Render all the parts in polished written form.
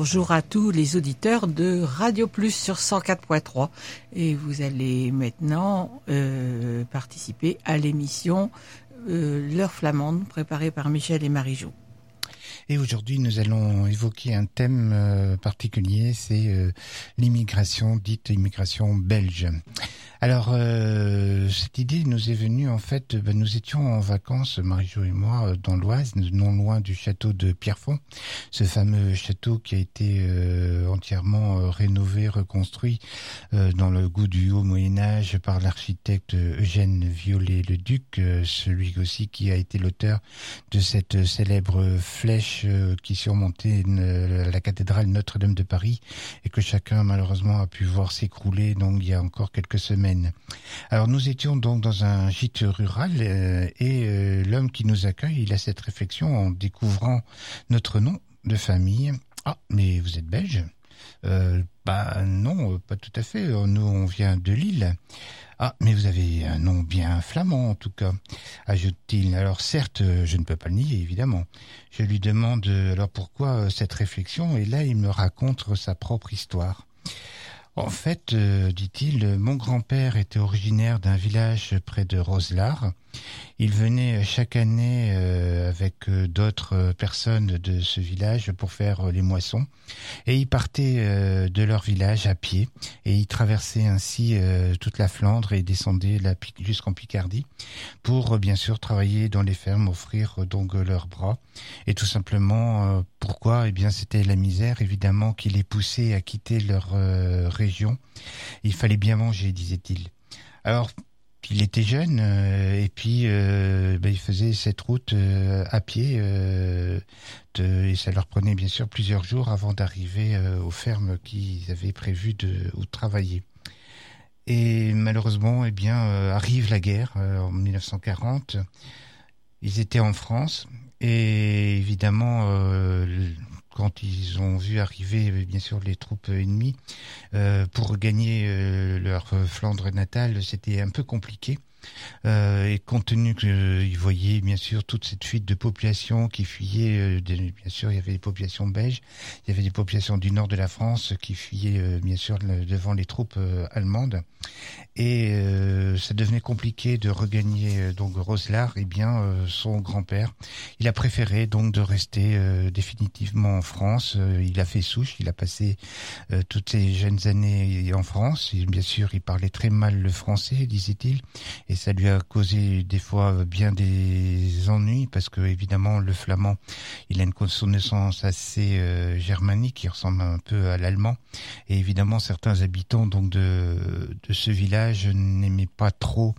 bonjour à tous les auditeurs de Radio Plus sur 104.3 et vous allez maintenant participer à l'émission L'heure flamande préparée par Michel et Marie-Jo. Et aujourd'hui, nous allons évoquer un thème particulier, c'est l'immigration, dite immigration belge. Alors, cette idée nous est venue, en fait, nous étions en vacances, Marie-Jo et moi, dans l'Oise, non loin du château de Pierrefonds, ce fameux château qui a été entièrement rénové, reconstruit dans le goût du haut Moyen-Âge par l'architecte Eugène Viollet-le-Duc, celui aussi qui a été l'auteur de cette célèbre flèche qui surmontait la cathédrale Notre-Dame de Paris et que chacun malheureusement a pu voir s'écrouler donc il y a encore quelques semaines. Alors nous étions donc dans un gîte rural et l'homme qui nous accueille, il a cette réflexion en découvrant notre nom de famille. Ah, mais vous êtes belge ? Non, pas tout à fait. Nous, on vient de Lille. Ah, mais vous avez un nom bien flamand, en tout cas, ajoute-t-il. Alors certes, je ne peux pas le nier, évidemment. Je lui demande alors pourquoi cette réflexion, et là, il me raconte sa propre histoire. En fait, dit-il, mon grand-père était originaire d'un village près de Roselare. Il venait chaque année avec d'autres personnes de ce village pour faire les moissons. Et ils partaient de leur village à pied. Et ils traversaient ainsi toute la Flandre et descendaient jusqu'en Picardie pour bien sûr travailler dans les fermes, offrir donc leurs bras. Et tout simplement, pourquoi ? Eh bien, c'était la misère, évidemment, qui les poussait à quitter leur région. Il fallait bien manger, disait-il. Alors, il était jeune et puis il faisait cette route à pied et ça leur prenait bien sûr plusieurs jours avant d'arriver aux fermes qu'ils avaient prévu de travailler. Et malheureusement, arrive la guerre en 1940. Ils étaient en France et évidemment quand ils ont vu arriver bien sûr les troupes ennemies pour regagner leur Flandre natale, c'était un peu compliqué. Et compte tenu qu'ils voyaient bien sûr toute cette fuite de population qui fuyait, bien sûr il y avait des populations belges, il y avait des populations du nord de la France qui fuyaient bien sûr devant les troupes allemandes, et ça devenait compliqué de regagner donc Roselare. Et bien son grand-père, il a préféré donc de rester définitivement en France. Il a fait souche, il a passé toutes ses jeunes années en France, et bien sûr il parlait très mal le français, disait-il. Et ça lui a causé des fois bien des ennuis parce que évidemment le flamand, il a une consonance assez germanique qui ressemble un peu à l'allemand. Et évidemment certains habitants donc de ce village n'aimaient pas trop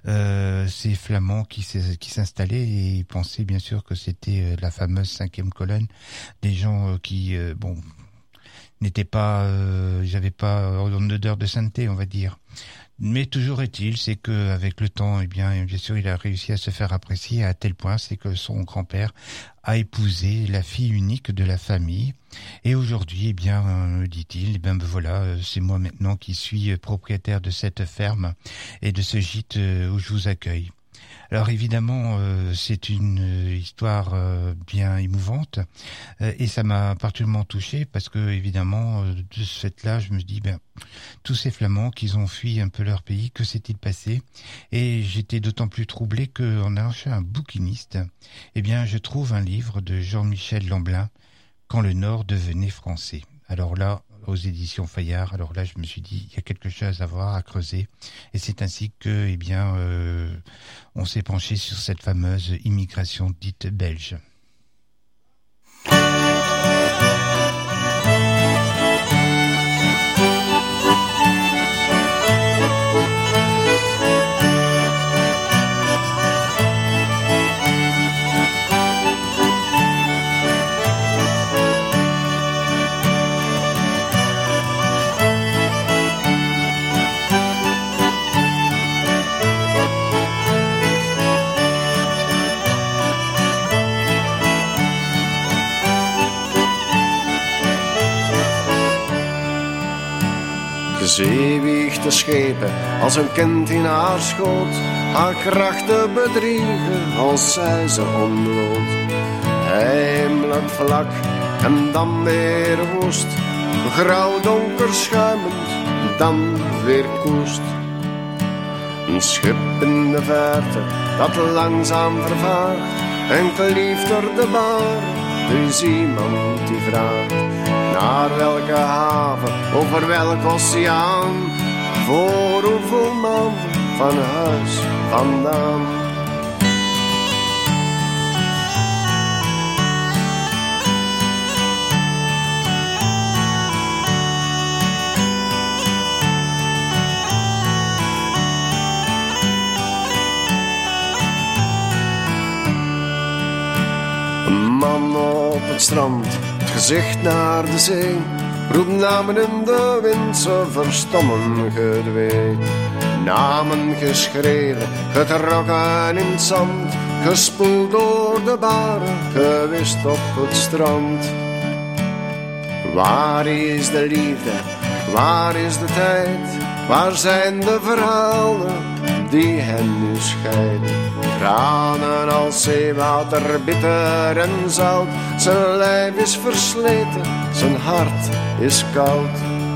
ces flamands qui s'installaient, et ils pensaient bien sûr que c'était la fameuse 5e colonne, des gens qui n'étaient pas, ils n'avaient pas une odeur de sainteté, on va dire. Mais toujours est-il, c'est que avec le temps, bien sûr, il a réussi à se faire apprécier à tel point, c'est que son grand-père a épousé la fille unique de la famille. Et aujourd'hui, dit-il, voilà, c'est moi maintenant qui suis propriétaire de cette ferme et de ce gîte où je vous accueille. Alors évidemment, c'est une histoire bien émouvante et ça m'a particulièrement touché parce que évidemment, de ce fait-là, je me dis, tous ces Flamands qui ont fui un peu leur pays, que s'est-il passé ? Et j'étais d'autant plus troublé qu'en allant chez un bouquiniste, je trouve un livre de Jean-Michel Lamblin, « Quand le Nord devenait français ». Alors là, aux éditions Fayard, alors là je me suis dit il y a quelque chose à voir, à creuser, et c'est ainsi que on s'est penché sur cette fameuse immigration dite belge. De zee weegt de schepen als een kind in haar schoot, haar krachten bedriegen als zij ze ontbloot. Heimelijk vlak en dan weer woest. Grauw donker schuimend, dan weer koest. Een schip in de verte dat langzaam vervaagt en klieft door de bar. Dus iemand die vraagt naar welke haven, over welk oceaan, voor hoeveel man van huis vandaan. Een man op het strand, het gezicht naar de zee, roept namen in de wind, ze verstommen gedwee. Namen geschreven, getrokken in het zand, gespoeld door de baren, gewist op het strand. Waar is de liefde, waar is de tijd, waar zijn de verhalen die hen nu scheiden? Tranen als zeewater, bitter en zout, zijn lijf is versleten, zijn hart is koud.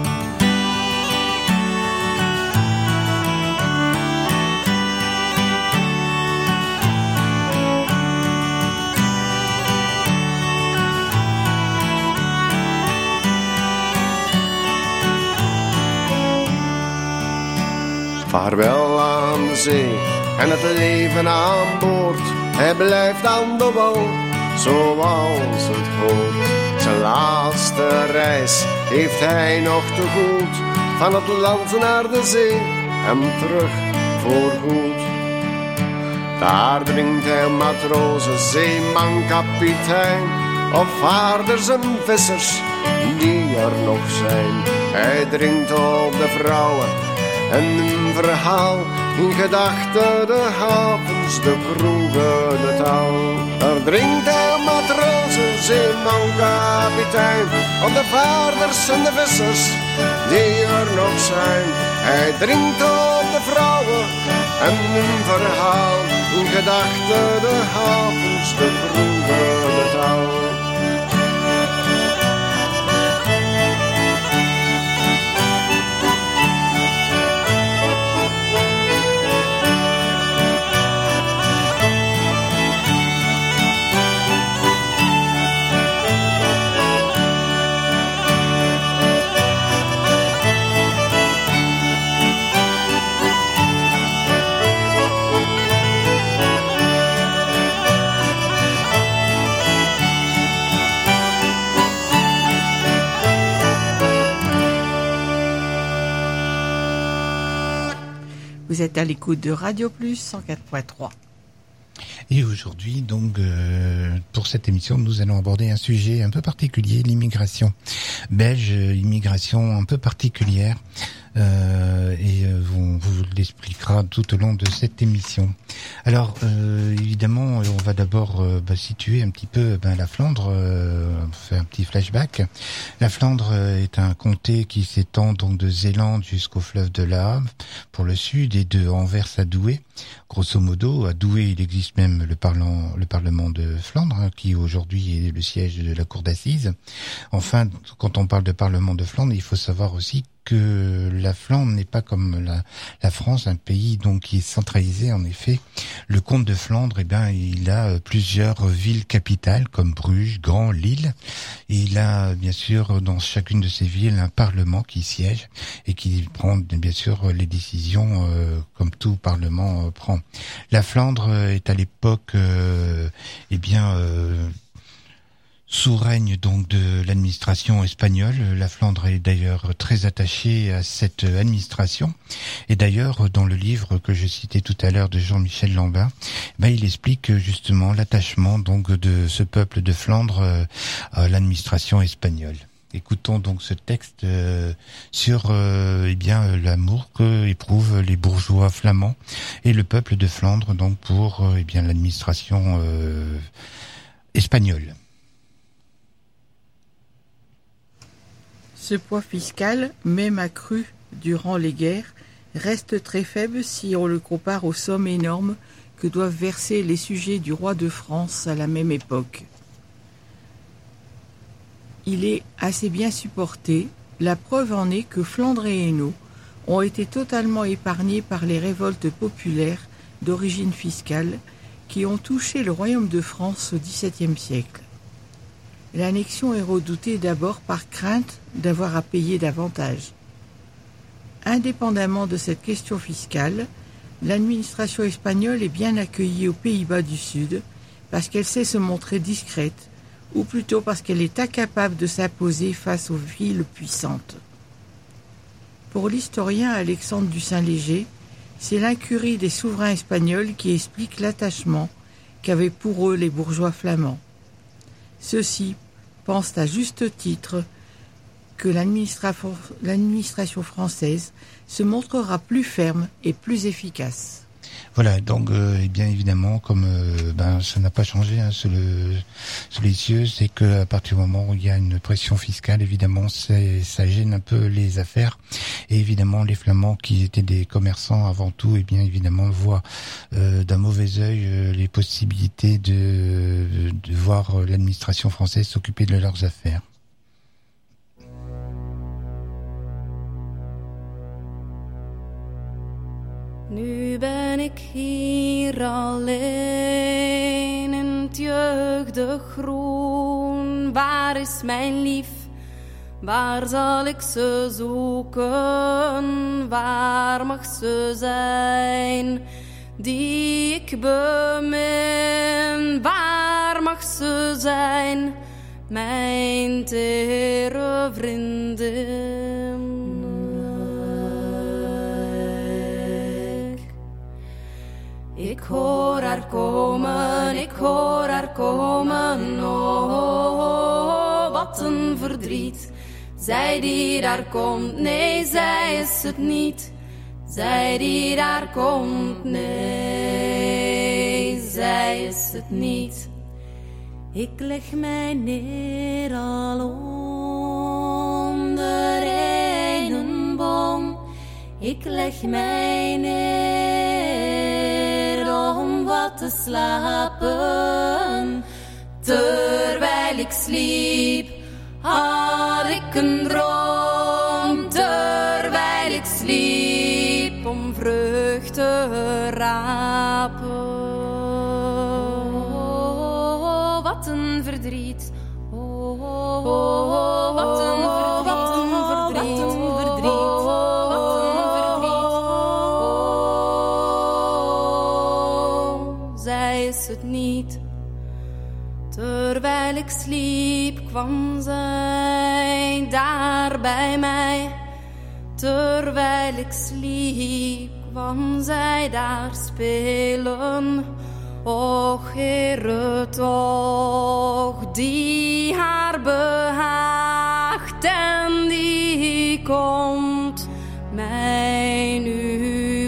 Vaarwel aan de zee en het leven aan boord. Hij blijft aan de wal, zoals het hoort. Zijn laatste reis heeft hij nog te goed. Van het land naar de zee en terug voorgoed. Daar drinkt hij matrozen, zeeman, kapitein, of vaarders en vissers die er nog zijn. Hij drinkt op de vrouwen en een verhaal, in gedachten de havens, de kroegen, de taal. Daar drinkt hij matrozen, zeeman, kapitein, op de vaarders en de vissers die er nog zijn. Hij drinkt op de vrouwen en een verhaal, in gedachten de havens, de kroegen, de taal. Vous êtes à l'écoute de Radio Plus 104.3. Et aujourd'hui, donc, pour cette émission, nous allons aborder un sujet un peu particulier, l'immigration belge, immigration un peu particulière, et on vous l'expliquera tout au long de cette émission. Alors, évidemment, on va d'abord situer un petit peu la Flandre, faire un petit flashback. La Flandre est un comté qui s'étend donc de Zélande jusqu'au fleuve de l'Aave pour le sud et de Anvers à Douai. Grosso modo, à Douai, il existe même le Parlement de Flandre, qui aujourd'hui est le siège de la cour d'assises. Enfin, quand on parle de Parlement de Flandre, il faut savoir aussi que la Flandre n'est pas comme la France, un pays donc qui est centralisé. En effet, le comte de Flandre, il a plusieurs villes capitales comme Bruges, Gand, Lille. Et il a bien sûr dans chacune de ces villes un parlement qui siège et qui prend bien sûr les décisions comme tout parlement prend. La Flandre est à l'époque sous règne donc de l'administration espagnole. La Flandre est d'ailleurs très attachée à cette administration. Et d'ailleurs, dans le livre que je citais tout à l'heure de Jean-Michel Lambin, il explique justement l'attachement donc de ce peuple de Flandre à l'administration espagnole. Écoutons donc ce texte sur l'amour que éprouvent les bourgeois flamands et le peuple de Flandre donc pour l'administration espagnole. Ce poids fiscal, même accru durant les guerres, reste très faible si on le compare aux sommes énormes que doivent verser les sujets du roi de France à la même époque. il est assez bien supporté. La preuve en est que Flandre et Hainaut ont été totalement épargnés par les révoltes populaires d'origine fiscale qui ont touché le royaume de France au XVIIe siècle. L'annexion est redoutée d'abord par crainte d'avoir à payer davantage. Indépendamment de cette question fiscale, l'administration espagnole est bien accueillie aux Pays-Bas du Sud parce qu'elle sait se montrer discrète, ou plutôt parce qu'elle est incapable de s'imposer face aux villes puissantes. Pour l'historien Alexandre du Saint-Léger, c'est l'incurie des souverains espagnols qui explique l'attachement qu'avaient pour eux les bourgeois flamands. Ceux-ci pensent à juste titre que l'administration française se montrera plus ferme et plus efficace. Voilà, donc et bien évidemment, comme ça n'a pas changé sous les cieux, c'est que à partir du moment où il y a une pression fiscale, évidemment, ça gêne un peu les affaires. Et évidemment, les Flamands, qui étaient des commerçants avant tout, et bien évidemment voient d'un mauvais œil les possibilités de voir l'administration française s'occuper de leurs affaires. Nu ben ik hier alleen in het jeugdig groen. Waar is mijn lief? Waar zal ik ze zoeken? Waar mag ze zijn die ik bemin? Waar mag ze zijn, mijn tere vriendin? Ik hoor haar komen, oh, wat een verdriet. Zij die daar komt, nee, zij is het niet. Zij die daar komt, nee, zij is het niet. Ik leg mij neer al onder een boom. Ik leg mij neer om wat te slapen. Terwijl ik sliep, had ik een droom. Terwijl ik sliep, om vrucht te rapen. Oh, wat een verdriet. Oh, wat een verdriet. Wat een verdriet. Zij is het niet. Terwijl ik sliep, kwam zij daar bij mij. Terwijl ik sliep, kwam zij daar spelen. Och, Heere, toch, die haar behaagt en die komt mij nu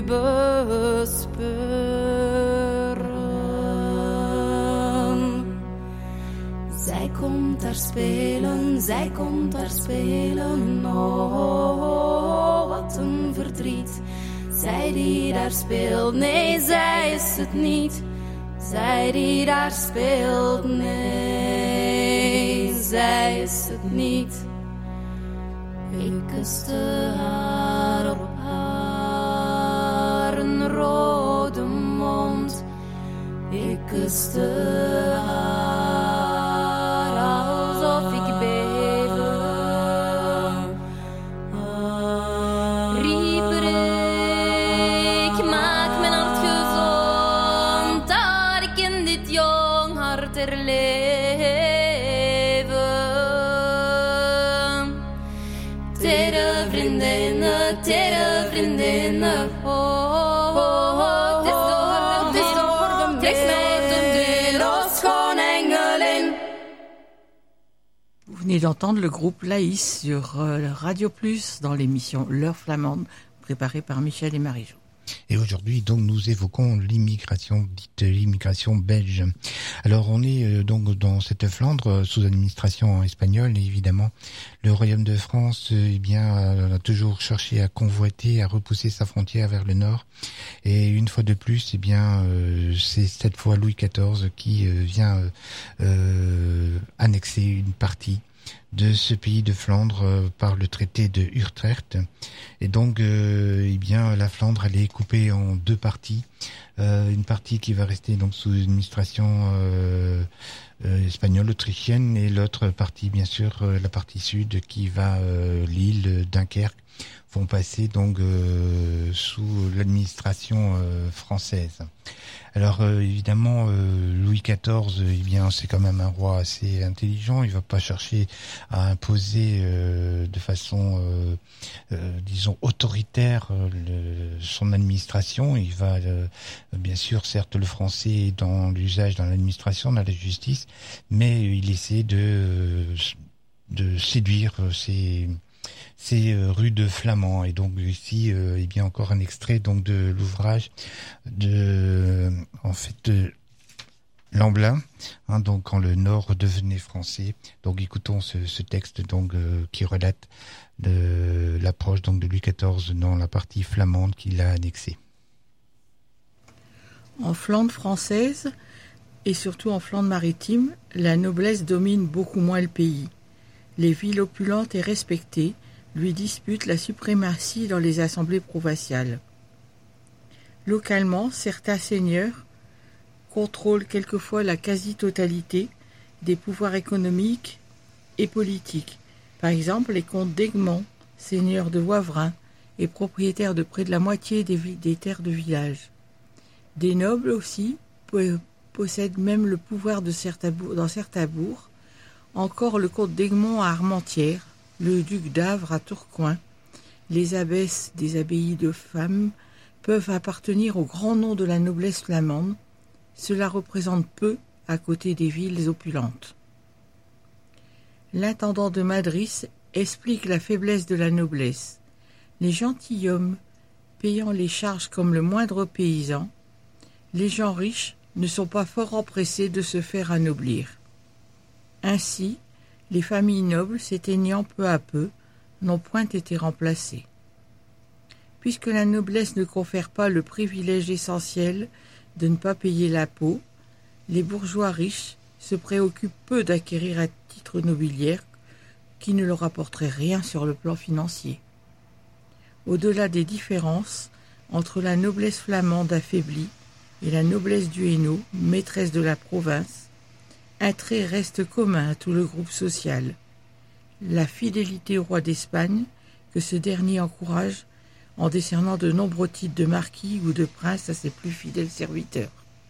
bespeuren. Zij komt daar spelen, oh, wat een verdriet. Zij die daar speelt, nee, zij is het niet. Zij die daar speelt, nee, zij is het niet. Ik kuste haar op haar een rode mond. Ik kuste haar alsof ik beefde. Rieperik, maak mijn hart gezond, dat ik in dit jong hart herleven. Tere vriendinnen, oh, oh, oh, het is door, trek mij de deur, oh, schoon engelin. Vous venez d'entendre le groupe Laïs sur Radio Plus dans l'émission L'heure flamande, préparée par Michel et Marie-Jo. Et aujourd'hui, donc, nous évoquons l'immigration, dite l'immigration belge. Alors, on est donc dans cette Flandre sous administration espagnole, et évidemment, le Royaume de France, a toujours cherché à convoiter, à repousser sa frontière vers le nord. Et une fois de plus, c'est cette fois Louis XIV qui vient annexer une partie de ce pays de Flandre par le traité de Utrecht. Et donc, eh bien, la Flandre, elle est coupée en deux parties. Une partie qui va rester donc sous administration espagnole, autrichienne, et l'autre partie, bien sûr, la partie sud qui va Lille, Dunkerque, vont passer donc sous l'administration française. Alors évidemment, Louis XIV, eh bien, c'est quand même un roi assez intelligent. Il va pas chercher à imposer de façon, disons, autoritaire son administration. Il va, bien sûr, certes, le français est dans l'usage, dans l'administration, dans la justice, mais il essaie de séduire ces rudes flamands. Et donc ici, eh bien, encore un extrait donc de l'ouvrage de Lamblin, hein, donc quand le Nord redevenait français. Donc écoutons ce texte donc qui relate de l'approche donc de Louis XIV dans la partie flamande qu'il a annexée. En Flandre française et surtout en Flandre maritime, la noblesse domine beaucoup moins le pays. Les villes opulentes et respectées lui disputent la suprématie dans les assemblées provinciales. Localement, certains seigneurs contrôlent quelquefois la quasi-totalité des pouvoirs économiques et politiques. Par exemple, les comtes d'Aigmont, seigneurs de Wavrin et propriétaires de près de la moitié des terres de village. Des nobles aussi possèdent même le pouvoir dans certains bourgs. Encore le comte d'Aigmont à Armentières, le duc d'Avre à Tourcoing, les abbesses des abbayes de femmes peuvent appartenir au grand nom de la noblesse flamande. Cela représente peu à côté des villes opulentes. L'intendant de Madrid explique la faiblesse de la noblesse. Les gentilshommes payant les charges comme le moindre paysan, les gens riches ne sont pas fort empressés de se faire anoblir. Ainsi, les familles nobles, s'éteignant peu à peu, n'ont point été remplacées. Puisque la noblesse ne confère pas le privilège essentiel de ne pas payer l'impôt, les bourgeois riches se préoccupent peu d'acquérir un titre nobiliaire qui ne leur apporterait rien sur le plan financier. Au-delà des différences entre la noblesse flamande affaiblie et la noblesse du Hainaut, maîtresse de la province, un trait reste commun à tout le groupe social, la fidélité au roi d'Espagne que ce dernier encourage en décernant de nombreux titres de marquis ou de prince à ses plus fidèles serviteurs.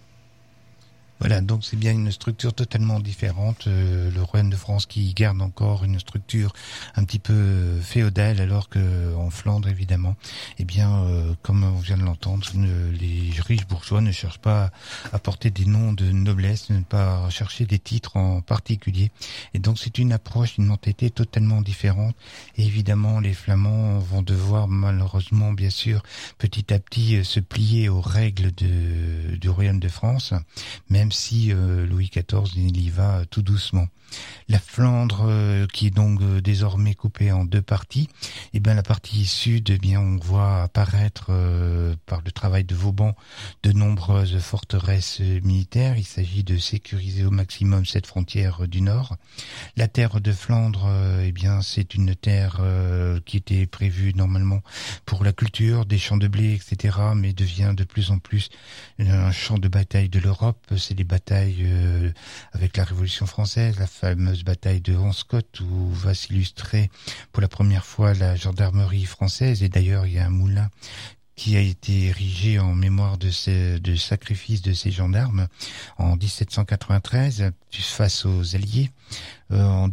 Voilà, donc c'est bien une structure totalement différente, le royaume de France qui garde encore une structure un petit peu féodale, alors que en Flandre, évidemment, eh bien, comme on vient de l'entendre, les riches bourgeois ne cherchent pas à porter des noms de noblesse, ne pas chercher des titres en particulier, et donc c'est une approche, une mentalité totalement différente, et évidemment, les Flamands vont devoir malheureusement, bien sûr, petit à petit se plier aux règles du royaume de France, même si Louis XIV il y va tout doucement. La Flandre qui est donc désormais coupée en deux parties, et bien la partie sud, eh bien on voit apparaître par le travail de Vauban de nombreuses forteresses militaires. Il s'agit de sécuriser au maximum cette frontière du nord. La terre de Flandre, eh bien c'est une terre qui était prévue normalement pour la culture, des champs de blé, etc., mais devient de plus en plus un champ de bataille de l'Europe. C'est les batailles avec la Révolution française, la fameuse bataille de Honscott où va s'illustrer pour la première fois la gendarmerie française. Et d'ailleurs, il y a un moulin qui a été érigé en mémoire de sacrifices de ces gendarmes en 1793 face aux Alliés. En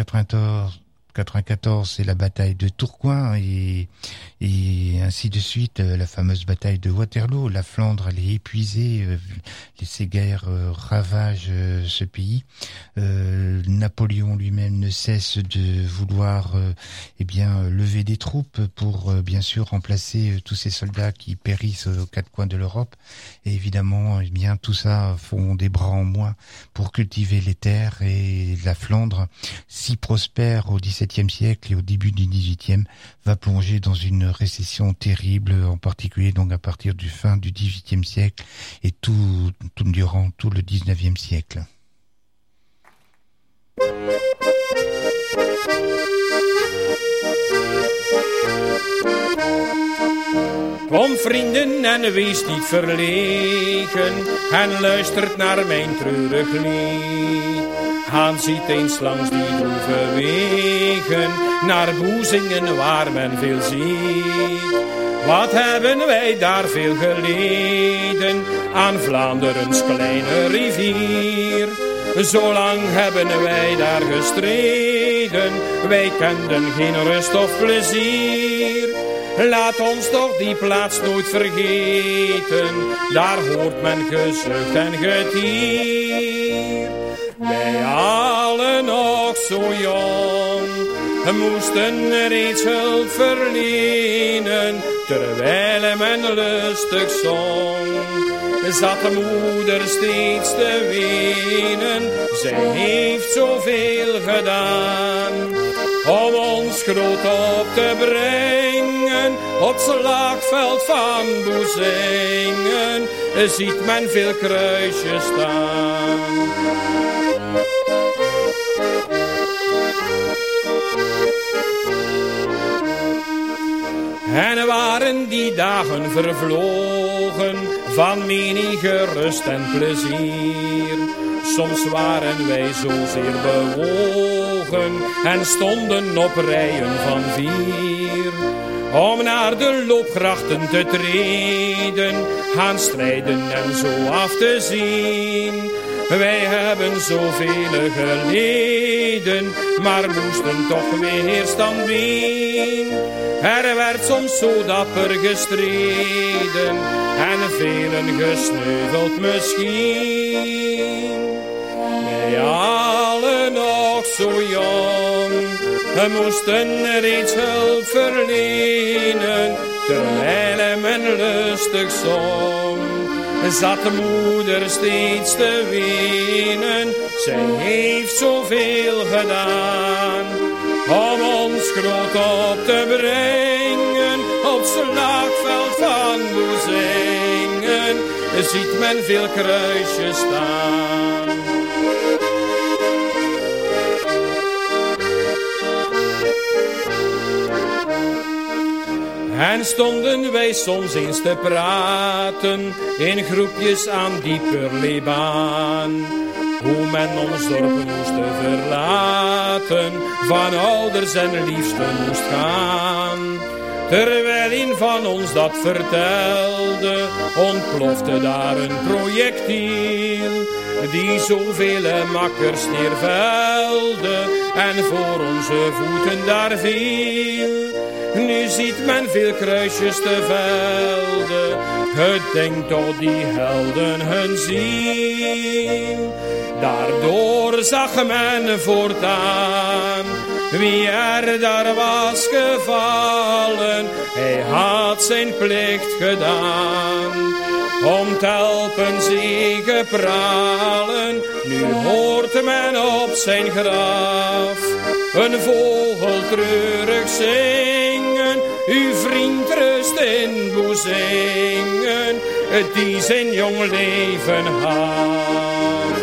1794, c'est la bataille de Tourcoing et ainsi de suite, la fameuse bataille de Waterloo. La Flandre, elle est épuisée, ces guerres ravagent ce pays. Napoléon lui-même ne cesse de vouloir lever des troupes pour bien sûr remplacer tous ces soldats qui périssent aux quatre coins de l'Europe. Et évidemment, tout ça font des bras en moins pour cultiver les terres, et la Flandre, si prospère au XVIIe siècle et au début du XVIIIe, va plonger dans une récession terrible, en particulier donc à partir du fin du XVIIIe siècle et tout durant tout le XIXe siècle. Kom vrienden en wees niet verlegen en luistert naar mijn treurig lied. Gaan ziet eens langs die droeve wegen naar Boezingen waar men veel ziet. Wat hebben wij daar veel geleden aan Vlaanderens kleine rivier. Zolang hebben wij daar gestreden, wij kenden geen rust of plezier. Laat ons toch die plaats nooit vergeten, daar hoort men gezucht en getier. Wij allen nog zo jong, moesten reeds hulp verlenen, terwijl men lustig zong. Zat de moeder steeds te wenen, zij heeft zoveel gedaan, om ons groot op te brengen, op het slagveld van Boezingen, ziet men veel kruisjes staan. En waren die dagen vervlogen van menige rust en plezier. Soms waren wij zozeer bewogen en stonden op rijen van 4. Om naar de loopgrachten te treden, gaan strijden en zo af te zien. Wij hebben zoveel geleden, maar moesten toch weerstand bieden. Er werd soms zo dapper gestreden en velen gesneuveld misschien. Wij allen nog zo jong, moesten reeds hulp verlenen, terwijl men lustig zong. Zat de moeder steeds te wenen, zij heeft zoveel gedaan, om ons groot op te brengen, op het slagveld van Boezingen, ziet men veel kruisjes staan. En stonden wij soms eens te praten, in groepjes aan die Purleebaan, hoe men ons dorp moest verlaten, van ouders en liefsten moest gaan. Terwijl een van ons dat vertelde, ontplofte daar een projectiel, die zoveel makkers neervelde en voor onze voeten daar viel. Nu ziet men veel kruisjes te velden, gedenkt tot die helden hun ziel. Daardoor zag men voortaan, wie er daar was gevallen, hij had zijn plicht gedaan. Om te helpen zegepralen, nu hoort men op zijn graf een vogel treurig zingen. Uw vriend rust in Boezingen, die zijn jong leven had.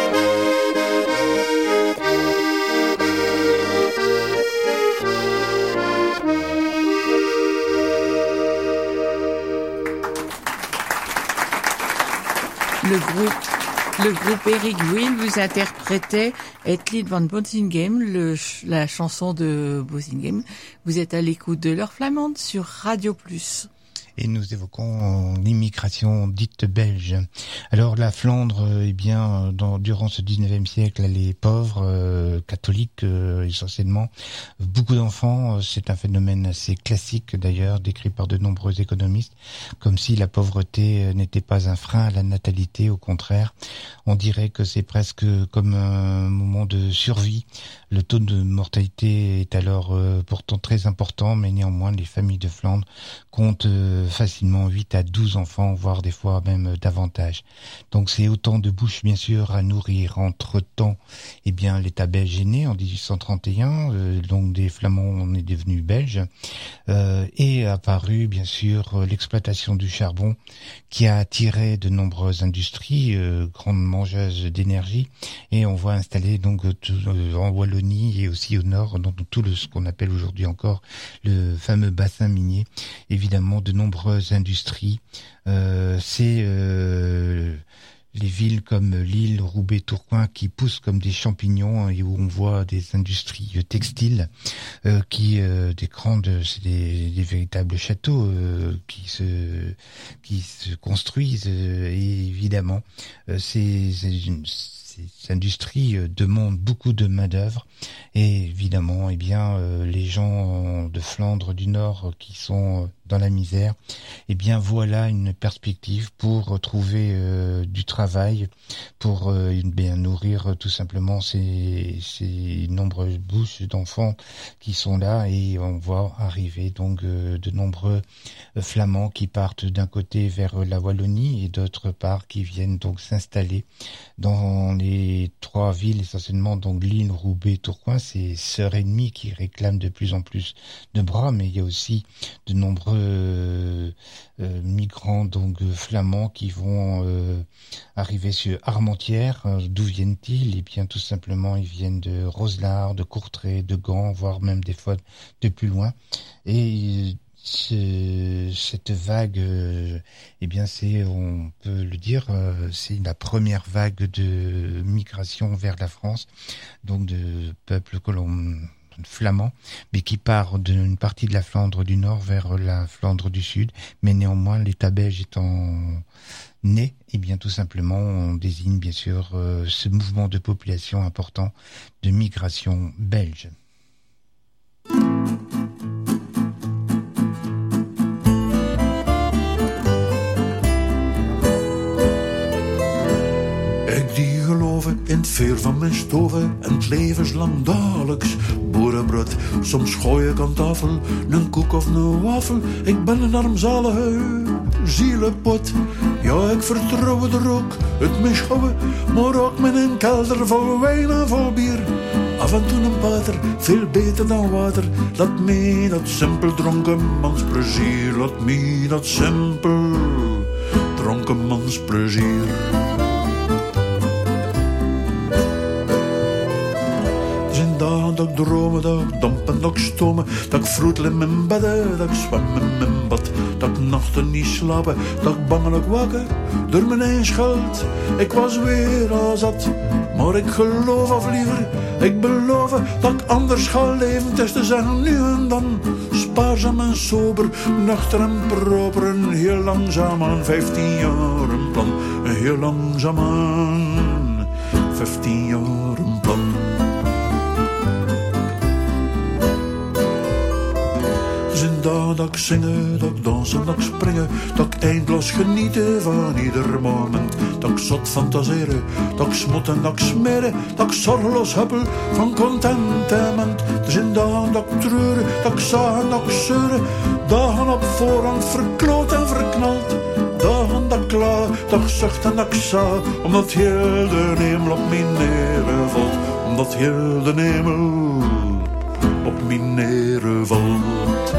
Le groupe Eric Will vous interprétait Het Lied van Boezingem, la chanson de Boezingem. Vous êtes à l'écoute de l'heure flamande sur Radio Plus. Et nous évoquons l'immigration dite belge. Alors la Flandre, eh bien, durant ce 19e siècle, elle est pauvre, catholique essentiellement. Beaucoup d'enfants, c'est un phénomène assez classique d'ailleurs, décrit par de nombreux économistes, comme si la pauvreté n'était pas un frein à la natalité, au contraire. On dirait que c'est presque comme un moment de survie. Le taux de mortalité est alors pourtant très important, mais néanmoins les familles de Flandre comptent facilement 8 à 12 enfants, voire des fois même davantage. Donc c'est autant de bouches bien sûr à nourrir. Entre-temps, eh bien l'État belge est né en 1831, donc des Flamands on est devenus belges, et a apparu bien sûr l'exploitation du charbon qui a attiré de nombreuses industries, grandes mangeuses d'énergie, et on voit installer donc en Wallonie et aussi au nord, dans tout ce qu'on appelle aujourd'hui encore le fameux bassin minier, évidemment de nombreux nombreuses industries. C'est les villes comme Lille, Roubaix, Tourcoing qui poussent comme des champignons et où on voit des industries textiles c'est des véritables châteaux qui se construisent et évidemment ces industries demandent beaucoup de main-d'œuvre et évidemment les gens de Flandre du Nord qui sont dans la misère, voilà une perspective pour trouver du travail, pour nourrir tout simplement ces nombreuses bouches d'enfants qui sont là et on voit arriver donc de nombreux Flamands qui partent d'un côté vers la Wallonie et d'autre part qui viennent donc s'installer dans les trois villes essentiellement donc Lille, Roubaix, Tourcoing. C'est sœurs ennemies qui réclament de plus en plus de bras, mais il y a aussi de nombreux migrants donc flamands qui vont arriver sur Armentières. D'où viennent-ils? Tout simplement ils viennent de Roselard, de Courtrai, de Gand, voire même des fois de plus loin. Et cette vague, on peut le dire, c'est la première vague de migration vers la France, donc de peuples flamands, mais qui part d'une partie de la Flandre du Nord vers la Flandre du Sud. Mais néanmoins, l'État belge étant né, tout simplement, on désigne bien sûr ce mouvement de population important de migration belge. In het vuur van mijn stoven en het levenslang dagelijks boerenbrood. Soms gooi ik aan tafel een koek of een wafel. Ik ben een armzalige zielenpot. Ja, ik vertrouw er ook het mischouwen, maar ook met een kelder vol wijn en vol bier. Af en toe een pater, veel beter dan water. Laat mij dat simpel dronkenmansplezier. Laat mij dat simpel dronkenmansplezier. Dat ik dromen, dat ik dampen, dat ik stomen, dat ik vroetel in mijn bedden, dat ik zwem in mijn bad, dat ik nachten niet slapen, dat ik bangelijk wakker door mijn eigen schuld. Ik was weer al zat, maar ik geloof of liever, ik beloof dat ik anders ga leven. Het is te zeggen nu en dan, spaarzaam en sober, nuchter en proper, een heel langzaam aan 15 jaar een plan, een heel langzaam aan 15 jaar een plan. Dat ik zingen, dat ik dansen, dat ik springen, dat ik eindeloos genieten van ieder moment. Dat ik zot fantaseren, dat ik smot en dat ik smeren, dat ik zorgeloos huppel van contentement. Er zijn dagen dat ik treuren, dat ik zagen, dat ik zeuren, dagen op voorhand verkloot en verknald. Dagen dat ik klaar, dat ik zucht en dat ik za, omdat heel de hemel op mij neervalt. Omdat heel de hemel op mij neervalt.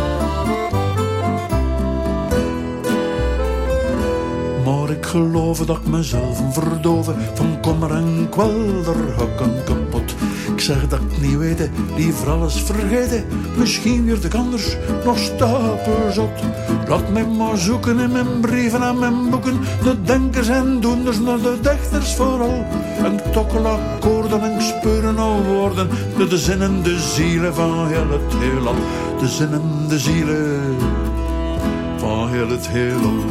Maar ik geloof dat ik mezelf verdoven van kommer en kwel, daar hak ik kapot. Ik zeg dat ik niet weet, liever alles vergeten. Misschien werd ik anders nog stapelzot. Laat mij maar zoeken in mijn brieven en mijn boeken. De denkers en doenders naar de dichters vooral. En tokkelakkoorden en speuren al woorden. De zinnende zielen van heel het heelal. De zinnende zielen van heel het heelal.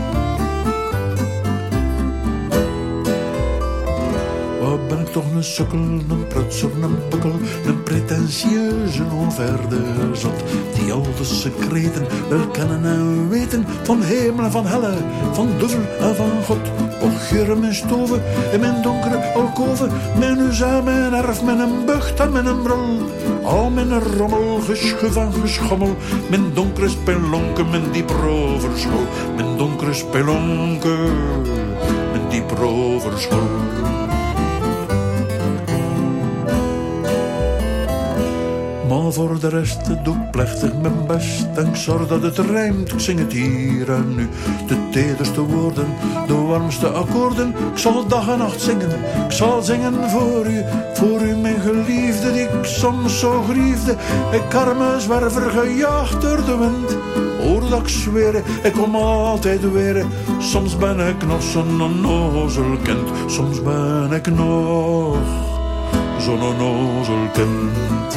Ben ik toch een sukkel, een prutser, een bukkel, een pretentieuze onverde zot, die al de secreten wel kennen en weten, van hemel en van helle, van duivel en van God. Och, geuren mijn stoven, in mijn donkere alkoven, mijn huis en mijn erf, met een bucht en met een brul. Al mijn rommel, geschuf en geschommel, mijn donkere spelonken, mijn diep roverschool, mijn donkere spelonken, mijn diep roverschool. Maar Maar voor de rest doe ik plechtig mijn best. En ik zorg dat het rijmt, ik zing het hier en nu. De tederste woorden, de warmste akkoorden. Ik zal dag en nacht zingen, ik zal zingen voor u mijn geliefde die ik soms zo griefde. Ik arme zwerver gejaagd door de wind. Hoor dat ik zweren, ik kom altijd weer. Soms ben ik nog zo'n onnozel kind. Soms ben ik nog zo'n onnozel kind.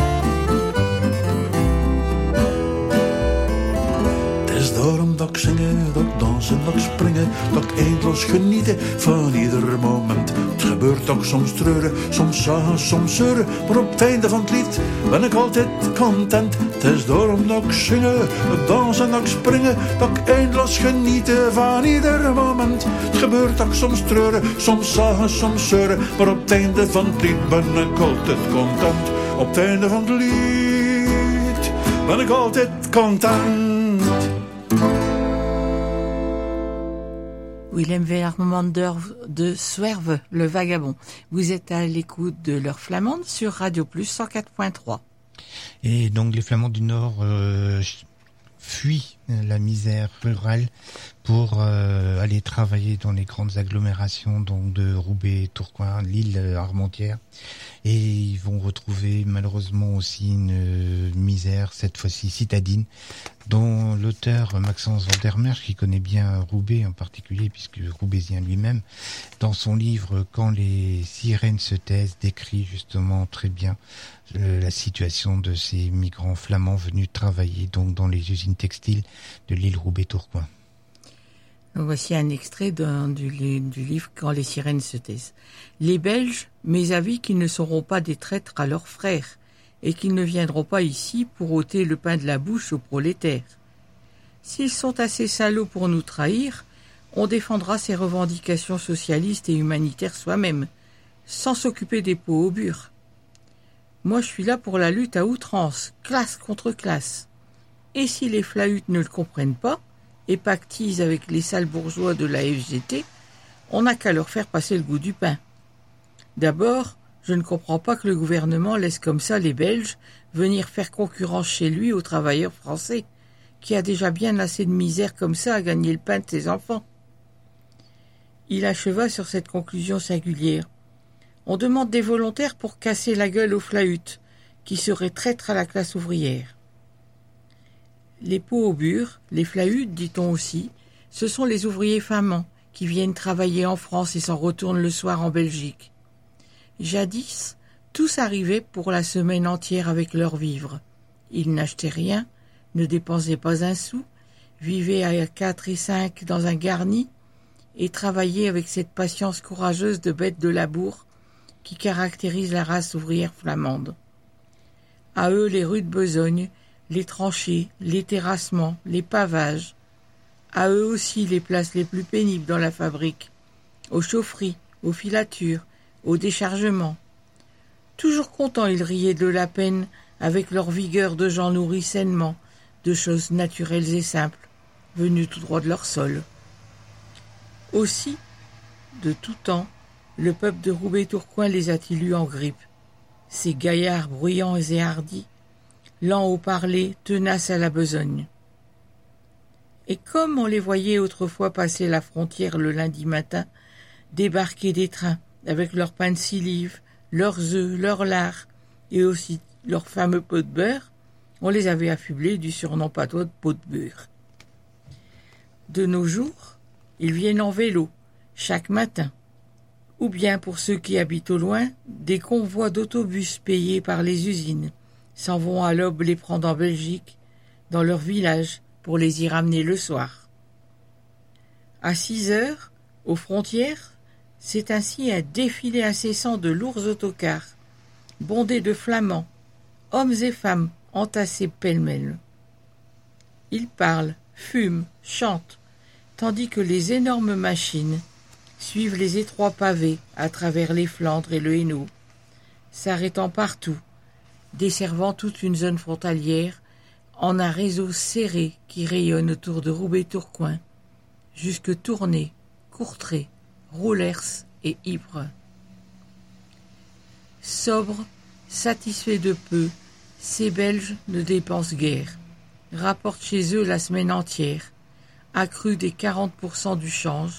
Het is daarom dat ik zingen, dat ik dansen, dat ik springen, dat ik eindeloos genieten van ieder moment. Het gebeurt dat ik soms treuren, soms zagen, soms zeuren, maar op het einde van het lied ben ik altijd content. Het is daarom dat ik zingen, dat ik dansen, dat ik springen, dat ik eindeloos genieten van ieder moment. Het gebeurt dat ik soms treuren, soms zagen, soms zeuren, maar op het einde van het lied ben ik altijd content. Op het einde van het lied ben ik altijd content. Willem Vermander de Zwerve, le vagabond. Vous êtes à l'écoute de l'heure flamande sur Radio Plus 104.3. Et donc les Flamands du Nord fuient la misère rurale pour aller travailler dans les grandes agglomérations donc de Roubaix, Tourcoing, Lille, Armentières. Et ils vont retrouver malheureusement aussi une misère, cette fois-ci citadine, dont l'auteur Maxence Van der Merch, qui connaît bien Roubaix en particulier, puisque roubaisien lui-même, dans son livre « Quand les sirènes se taisent », décrit justement très bien la situation de ces migrants flamands venus travailler donc dans les usines textiles de l'île Roubaix-Tourcoing. Voici un extrait du livre « Quand les sirènes se taisent ». Les Belges, mes avis, qu'ils ne seront pas des traîtres à leurs frères et qu'ils ne viendront pas ici pour ôter le pain de la bouche aux prolétaires. S'ils sont assez salauds pour nous trahir, on défendra ses revendications socialistes et humanitaires soi-même, sans s'occuper des peaux au bur. Moi, je suis là pour la lutte à outrance, classe contre classe. Et si les flahutes ne le comprennent pas, et pactisent avec les sales bourgeois de la FGT, on n'a qu'à leur faire passer le goût du pain. D'abord, je ne comprends pas que le gouvernement laisse comme ça les Belges venir faire concurrence chez lui aux travailleurs français, qui a déjà bien assez de misère comme ça à gagner le pain de ses enfants. Il acheva sur cette conclusion singulière. On demande des volontaires pour casser la gueule aux flahutes, qui seraient traîtres à la classe ouvrière. Les peaux au bur, les flahutes, dit-on aussi, ce sont les ouvriers flamands qui viennent travailler en France et s'en retournent le soir en Belgique. Jadis, tous arrivaient pour la semaine entière avec leurs vivres. Ils n'achetaient rien, ne dépensaient pas un sou, vivaient à 4 et 5 dans un garni et travaillaient avec cette patience courageuse de bêtes de labour qui caractérise la race ouvrière flamande. À eux les rues de besogne, les tranchées, les terrassements, les pavages. À eux aussi les places les plus pénibles dans la fabrique, aux chaufferies, aux filatures, aux déchargements. Toujours contents, ils riaient de la peine avec leur vigueur de gens nourris sainement, de choses naturelles et simples, venues tout droit de leur sol. Aussi, de tout temps, le peuple de Roubaix-Tourcoing les a-t-il eus en grippe. Ces gaillards bruyants et hardis, lents au parler, tenaces à la besogne. Et comme on les voyait autrefois passer la frontière le lundi matin, débarquer des trains avec leur pain de silive, leurs œufs, leurs lards, et aussi leur fameux pot de beurre, on les avait affublés du surnom patois de pot de beurre. De nos jours, ils viennent en vélo, chaque matin, ou bien pour ceux qui habitent au loin, des convois d'autobus payés par les usines, s'en vont à l'aube les prendre en Belgique, dans leur village, pour les y ramener le soir. À 6 heures, aux frontières, c'est ainsi un défilé incessant de lourds autocars, bondés de Flamands, hommes et femmes entassés pêle-mêle. Ils parlent, fument, chantent, tandis que les énormes machines suivent les étroits pavés à travers les Flandres et le Hainaut, s'arrêtant partout, desservant toute une zone frontalière en un réseau serré qui rayonne autour de Roubaix-Tourcoing, jusque Tournai, Courtrai, Roulers et Ypres. Sobres, satisfaits de peu, Ces Belges ne dépensent guère, rapportent chez eux la semaine entière, accru des 40% du change.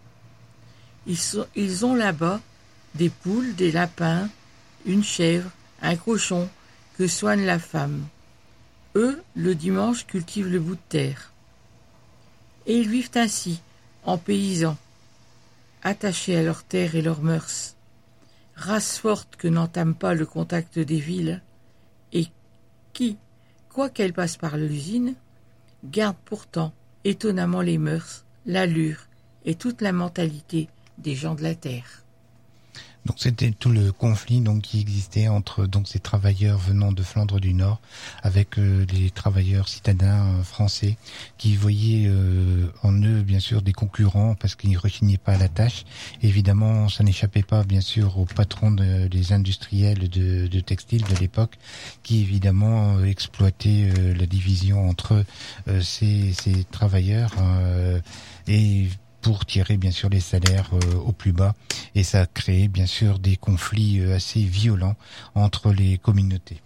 Ils ont là-bas des poules, des lapins, une chèvre, un cochon que soigne la femme. Eux, le dimanche, cultivent le bout de terre. Et ils vivent ainsi, en paysans, attachés à leurs terres et leurs mœurs, race forte que n'entame pas le contact des villes, et qui, quoi qu'elle passe par l'usine, garde pourtant étonnamment les mœurs, l'allure et toute la mentalité des gens de la terre. Donc c'était tout le conflit donc qui existait entre donc ces travailleurs venant de Flandre du Nord avec les travailleurs citadins français qui voyaient en eux bien sûr des concurrents parce qu'ils ne rechignaient pas à la tâche. Évidemment, ça n'échappait pas bien sûr aux patrons des industriels de textiles de l'époque qui évidemment exploitaient la division entre ces travailleurs et pour tirer bien sûr les salaires au plus bas, et ça a créé bien sûr des conflits assez violents entre les communautés.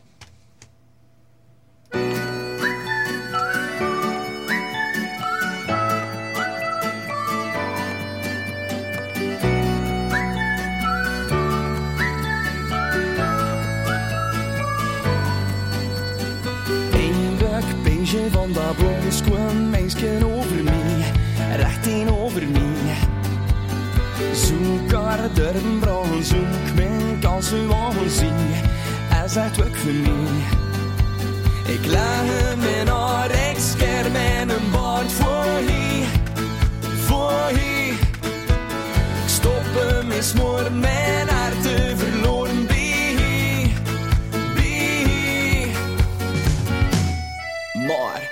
Eindelijk beestje van dat blond kwam meisje over mij. Recht over mij. Zoek haar durven brouwen, zoek mijn kans nu al zien. Hij zegt ook voor mij. Ik leg hem in haar, ik scher mijn baard voor hij. Voor hij. Ik stop hem in smoor, mijn hart te verloren bij hij. Bij hij. Maar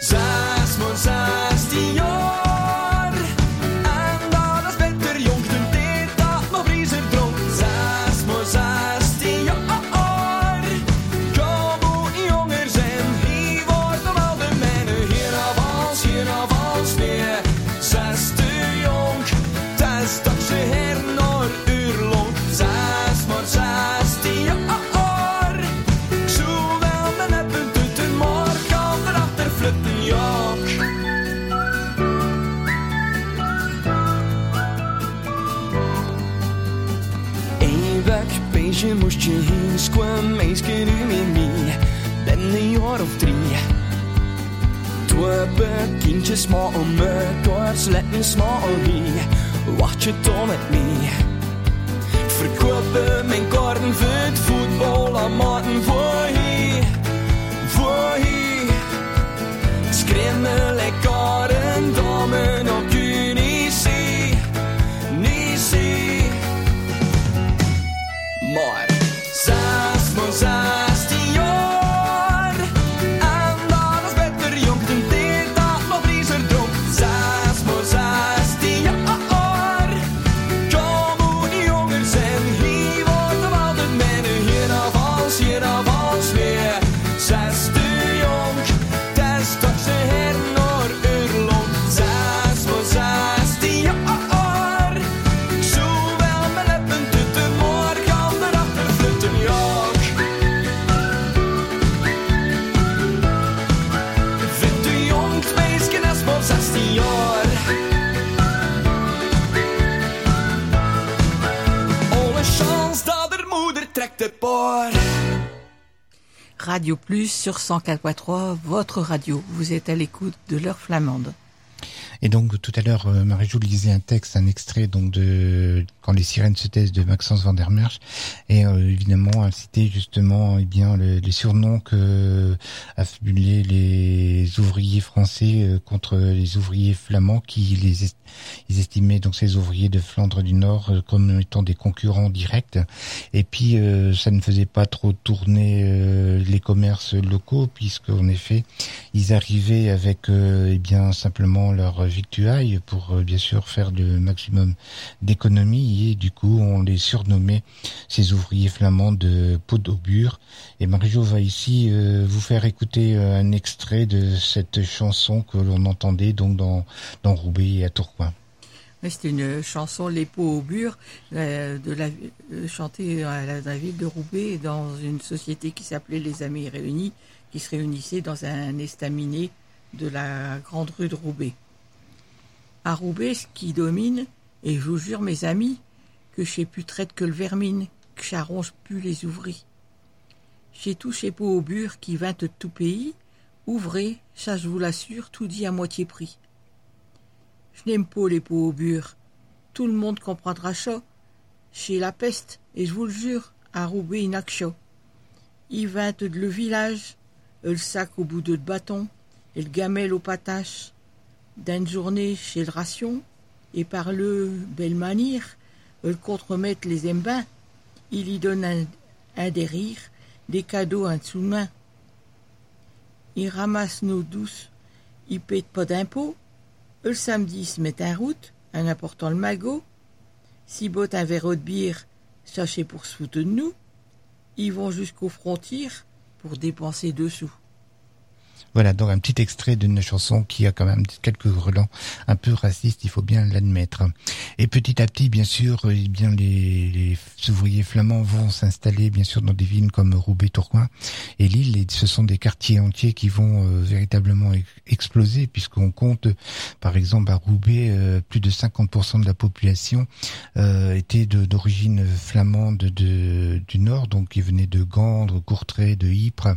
16 jaar. Je moest je heen, kwam meisje nu met mij. Ben een jaar of 3. Twee kindjes maar om elkaar sletten smaal heen. Wacht je dan met mij? Ik verkoop mijn kaarten voor het voetbal aan maten voor hij. Voor hij. Ik schreef me lekker een dame op je niet zie. Niet zie. Maar 16 jaar. En dat is beter jong dan dit dat nog vriezer dronk. 16 jaar. Kom moet jonger zijn. Hier wordt er altijd mijn hier af als weer. 16 jong. Het is toch ze her naar Urlong. 16 jaar. Ik zoek wel mijn lippen tot de morgen. Vindt u jong, meisje, is maar 16 jaar. Alle chance dat er moeder trekt de paar. Radio Plus sur 104.3, votre radio. Vous êtes à l'écoute de l'heure flamande. Et donc tout à l'heure, Marie-Jo lisait un extrait donc de Quand les sirènes se taisent de Maxence van der Merch, et évidemment elle citait justement les surnoms que affabulaient les ouvriers français contre les ouvriers flamands qui ils estimaient donc ces ouvriers de Flandre du Nord comme étant des concurrents directs, et puis ça ne faisait pas trop tourner les commerces locaux, puisque en effet ils arrivaient avec simplement leur victuailles pour bien sûr faire le maximum d'économies, et du coup on les surnommait ces ouvriers flamands de peau d'aubure. Et Marie-Jo va ici vous faire écouter un extrait de cette chanson que l'on entendait donc dans Roubaix et à Tourcoing. C'est une chanson Les pots au bure chantée à la ville de Roubaix dans une société qui s'appelait Les Amis Réunis, qui se réunissaient dans un estaminet de la grande rue de Roubaix. À Roubaix, ce qui domine, et je vous jure mes amis, que chez plus traite que le vermine, que j'arronge plus les ouvriers. Chez tout chez pots au bure qui vint de tout pays, ouvrez, ça je vous l'assure, tout dit à moitié prix. Je n'aime pas les pots au bure. Tout le monde comprendra ça. Chez la peste, et je vous le jure, à Roubaix, il n'a que ça. Il vint de le village, le sac au bout de bâton, et le gamelle au patache. D'une journée chez le ration, et par le belle manière, le contre-maître les aime bien. Il y donne un des rires, des cadeaux en dessous de main. Il ramasse nos douces, il pète pas d'impôts. Le samedi, se met en route, en apportant le magot. S'ils botent un verre de bière, sachez pour se foutre de nous. Ils vont jusqu'aux frontières pour dépenser 2 sous. Voilà, donc un petit extrait d'une chanson qui a quand même quelques relents un peu racistes, il faut bien l'admettre. Et petit à petit, bien sûr, eh bien les ouvriers flamands vont s'installer, bien sûr, dans des villes comme Roubaix, Tourcoing et Lille. Et ce sont des quartiers entiers qui vont véritablement exploser, puisqu'on compte, par exemple, à Roubaix, plus de 50% de la population était d'origine flamande du Nord, donc ils venaient de Gand, Courtrai, de Ypres,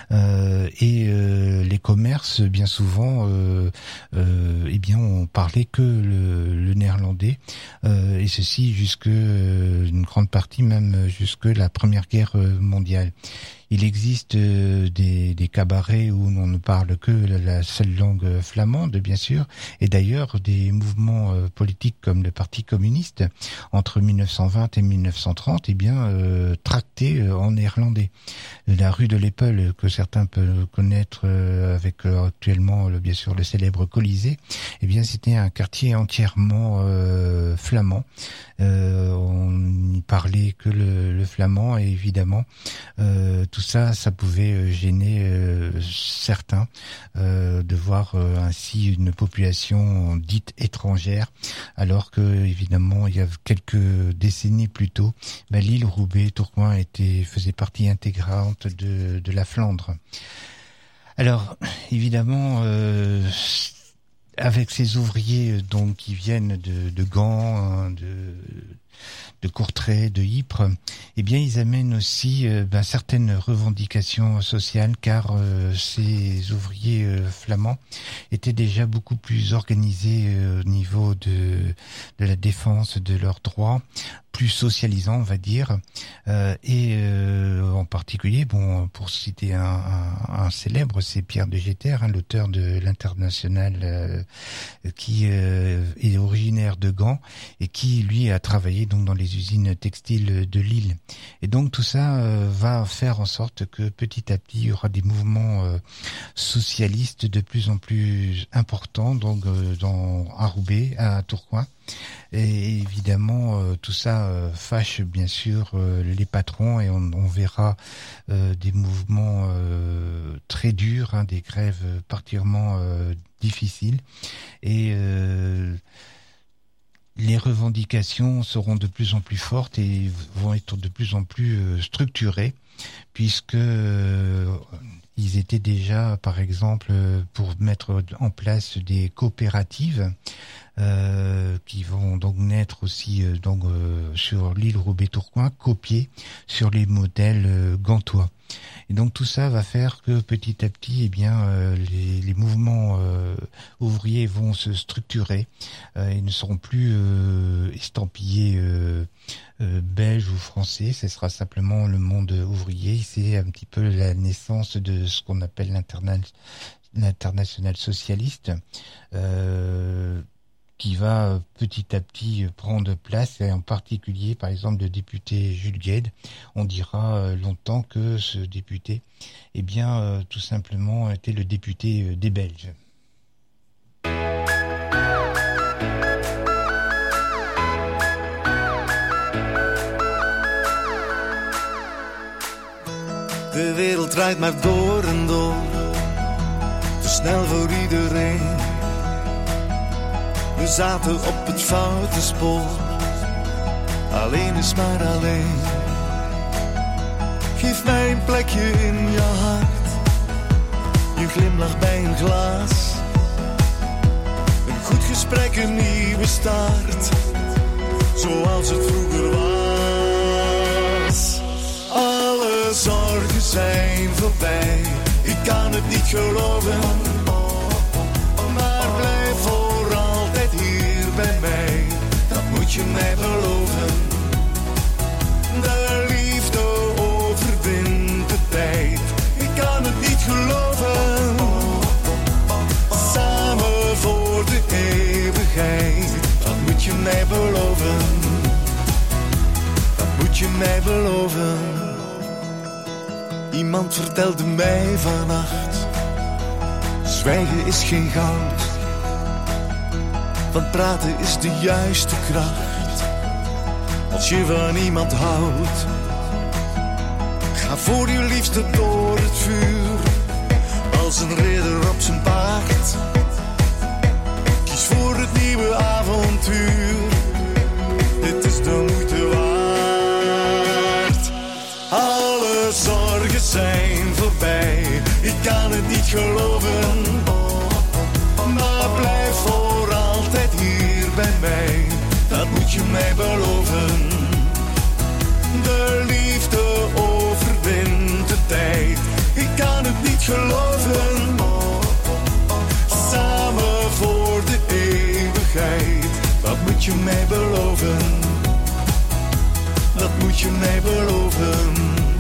les commerces, bien souvent, eh bien, on parlait que le néerlandais, et ceci jusque une grande partie, même jusque la Première Guerre mondiale. Il existe des cabarets où on ne parle que la seule langue flamande, bien sûr, et d'ailleurs des mouvements politiques comme le Parti communiste entre 1920 et 1930, eh bien tractaient en néerlandais. La rue de l'Épeule, que certains peuvent connaître avec actuellement bien sûr le célèbre Colisée, eh bien c'était un quartier entièrement flamand. On n'y parlait que le flamand, et évidemment tout ça pouvait gêner certains de voir ainsi une population dite étrangère, alors que évidemment il y a quelques décennies plus tôt, Lille, Roubaix, Tourcoing faisait partie intégrante de la Flandre. Alors évidemment, avec ces ouvriers donc qui viennent de Gand, de Courtrai, de Ypres, eh bien ils amènent aussi certaines revendications sociales, car ces ouvriers flamands étaient déjà beaucoup plus organisés au niveau de la défense de leurs droits, plus socialisant, on va dire, et en particulier, bon, pour citer un célèbre, c'est Pierre de Jeter, l'auteur de l'Internationale, qui est originaire de Gand et qui lui a travaillé donc dans les usines textiles de Lille. Et donc tout ça va faire en sorte que petit à petit il y aura des mouvements socialistes de plus en plus importants, donc à Roubaix, à Tourcoing. Et évidemment, tout ça fâche bien sûr les patrons, et on verra des mouvements très durs, des grèves particulièrement difficiles, et les revendications seront de plus en plus fortes et vont être de plus en plus structurées, puisque ils étaient déjà, par exemple, pour mettre en place des coopératives qui vont donc naître aussi sur l'île Roubaix-Tourcoing, copiées sur les modèles gantois. Et donc tout ça va faire que petit à petit, eh bien, les mouvements ouvriers vont se structurer. Ils ne seront plus estampillés belges ou français. Ce sera simplement le monde ouvrier. C'est un petit peu la naissance de ce qu'on appelle l'internationale socialiste, qui va petit à petit prendre place, et en particulier, par exemple, le député Jules Guesde. On dira longtemps que ce député, eh bien, tout simplement, était le député des Belges. De wereld draait maar door en door, te snel voor iedereen. We zaten op het foute spoor. Alleen is maar alleen. Geef mij een plekje in je hart. Je glimlach bij een glas. Een goed gesprek, een nieuwe start. Zoals het vroeger was. Alle zorgen zijn voorbij. Ik kan het niet geloven. Maar blijf voor altijd hier bij mij. Dat moet je mij beloven. De liefde overwint de tijd. Ik kan het niet geloven. Samen voor de eeuwigheid. Dat moet je mij beloven. Dat moet je mij beloven. Iemand vertelde mij vannacht. Zwijgen is geen goud. Want praten is de juiste kracht. Als je van iemand houdt. Ga voor je liefste door het vuur. Als een ridder op zijn paard. Kies voor het nieuwe avontuur. Dit is de moeite waard. Alle zorgen zijn voorbij. Ik kan het niet geloven. Maar blijf voor altijd hier bij mij. Dat moet je mij beloven. De liefde overwint de tijd. Ik kan het niet geloven. Samen voor de eeuwigheid. Dat moet je mij beloven. Dat moet je mij beloven.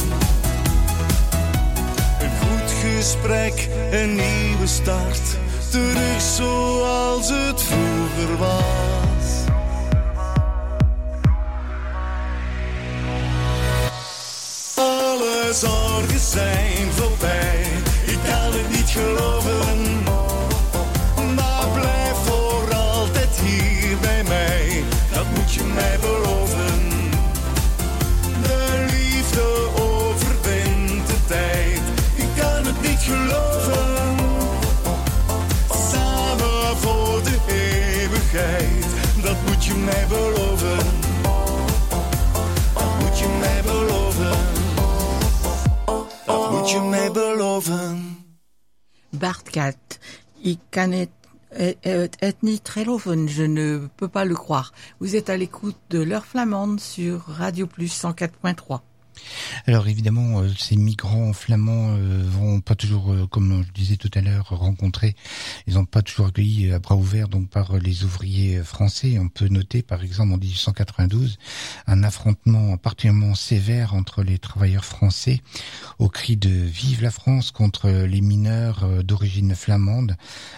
Een goed gesprek, een nieuwe start. Terug zoals het vroeger was. Alle zorgen zijn voorbij. Ik kan het niet geloven. Maar blijf voor altijd hier bij mij. Dat moet je mij beloven. De liefde overwint de tijd. Ik kan het niet geloven. Samen voor de eeuwigheid. Dat moet je mij beloven. Dat moet je mij beloven. Dat moet je mij beloven. Bart Kat, ik kan het niet geloven, je ne peux pas le croire. Vous êtes à l'écoute de l'heure flamande sur Radio Plus 104.3. Alors évidemment, ces migrants flamands vont pas toujours, comme je disais tout à l'heure, rencontrer. Ils n'ont pas toujours accueillis à bras ouverts donc par les ouvriers français. On peut noter par exemple en 1892 un affrontement particulièrement sévère entre les travailleurs français au cri de Vive la France contre les mineurs d'origine flamande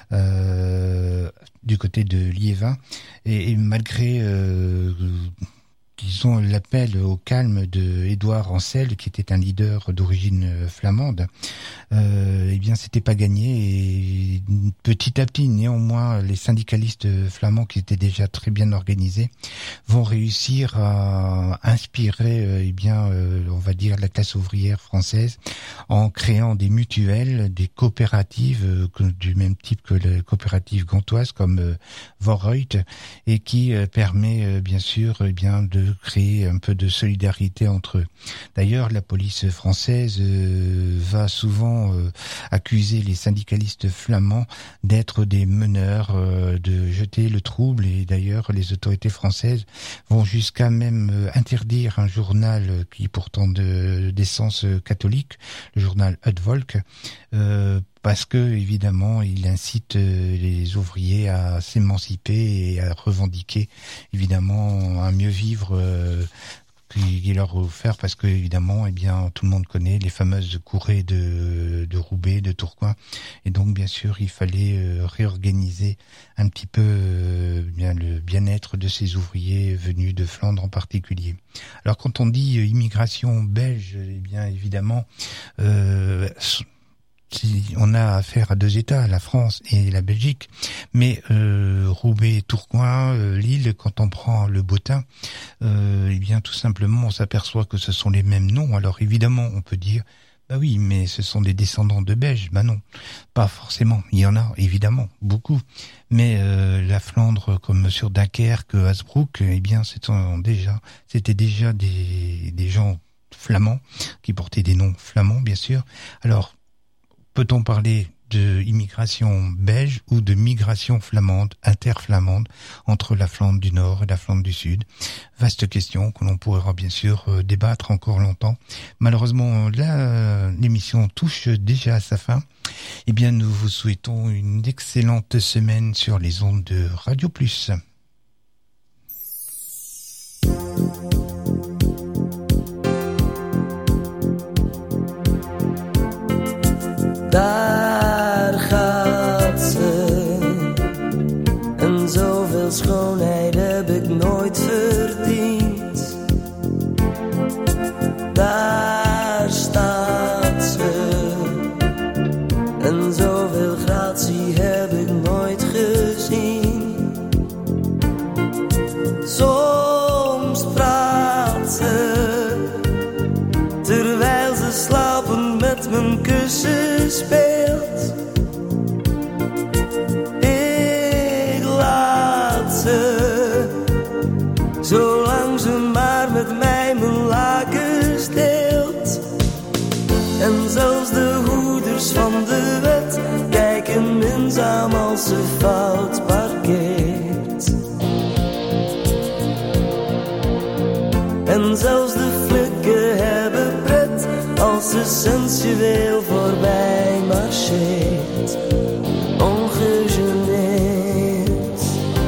du côté de Liévin. Et malgré disons l'appel au calme de Édouard Ancel, qui était un leader d'origine flamande, eh bien c'était pas gagné et petit à petit néanmoins les syndicalistes flamands qui étaient déjà très bien organisés vont réussir à inspirer eh bien on va dire la classe ouvrière française en créant des mutuelles, des coopératives du même type que les coopératives gantoises comme Vorreut et qui permet bien sûr eh bien de créer un peu de solidarité entre eux. D'ailleurs, la police française va souvent accuser les syndicalistes flamands d'être des meneurs, de jeter le trouble et d'ailleurs les autorités françaises vont jusqu'à même interdire un journal qui est pourtant d'essence catholique, le journal Het Volk, parce que évidemment il incite les ouvriers à s'émanciper et à revendiquer évidemment un mieux vivre qui leur est offert parce que évidemment eh bien tout le monde connaît les fameuses courées de Roubaix, de Tourcoing et donc bien sûr il fallait réorganiser un petit peu bien le bien-être de ces ouvriers venus de Flandre en particulier. Alors quand on dit immigration belge, eh bien évidemment on a affaire à deux États, la France et la Belgique, mais Roubaix, Tourcoing, Lille, quand on prend le Bottin, eh bien tout simplement on s'aperçoit que ce sont les mêmes noms. Alors évidemment on peut dire Bah oui, mais ce sont des descendants de Belges. Bah non, pas forcément. Il y en a, évidemment, beaucoup. Mais la Flandre, comme sur Dunkerque, Hasbrook, eh bien, c'était déjà des gens flamands, qui portaient des noms flamands, bien sûr. Alors, peut-on parler de immigration belge ou de migration flamande, interflamande, entre la Flandre du Nord et la Flandre du Sud? Vaste question que l'on pourra bien sûr débattre encore longtemps. Malheureusement, là, l'émission touche déjà à sa fin. Eh bien, nous vous souhaitons une excellente semaine sur les ondes de Radio Plus. Daar gaat ze, en zoveel schoonheid heb ik nooit verdiend. Daar staat ze, en zoveel gratie heb ik nooit gezien. Soms praat ze, terwijl ze slapen met mijn kussen speelt. Ik laat ze, zolang ze maar met mij mijn lakens deelt. En zelfs de hoeders van de wet kijken minzaam als ze fout parkeert. En zelfs de flikken hebben pret als ze sensueel voorbij marcheert, ongegeneerd.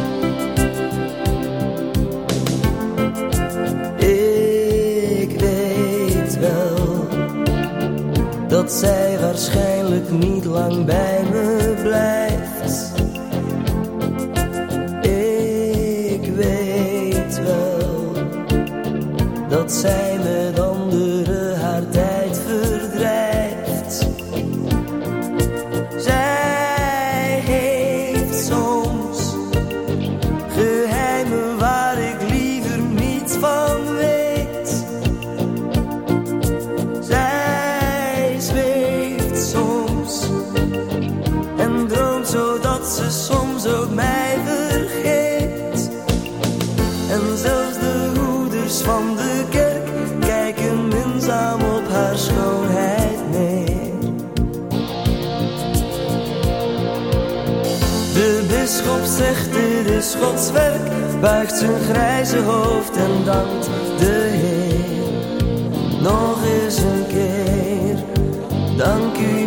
Ik weet wel dat zij waarschijnlijk niet lang bij me blijft. Ik weet wel dat zij met anderen haar tijd verdrijft. Zij heeft soms geheimen waar ik liever niets van weet. Zij zweeft soms en droomt zodat ze soms ook mij vergeet. En zelfs de hoeders van de kerk kijken minzaam op haar schoonheid neer. De bisschop zegt dit is Gods werk, buigt zijn grijze hoofd en dankt de Heer. Nog eens een keer, dank u